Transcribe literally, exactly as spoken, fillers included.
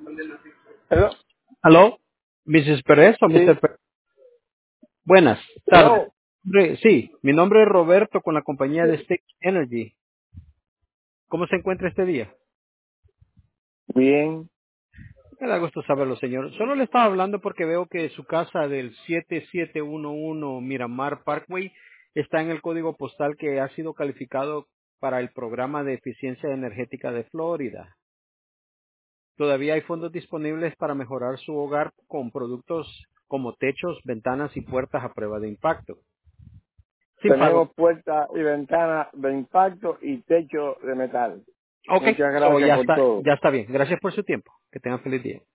Hello. ¿Aló? ¿missus Pérez o Sí. mister Pérez? Buenas tardes. Hello. Hombre, Sí, mi nombre es Roberto con la compañía de Stake Energy. ¿Cómo se encuentra este día? Bien. Me da gusto saberlo, señor. Solo le estaba hablando porque veo que su casa del siete siete uno uno Miramar Parkway está en el código postal que ha sido calificado para el programa de eficiencia energética de Florida. Todavía hay fondos disponibles para mejorar su hogar con productos como techos, ventanas y puertas a prueba de impacto. Sin pago. Tenemos puertas y ventanas de impacto y techo de metal. Ok, Muchas so gracias ya por está, todo. ya está bien. Gracias por su tiempo. Que tengan feliz día.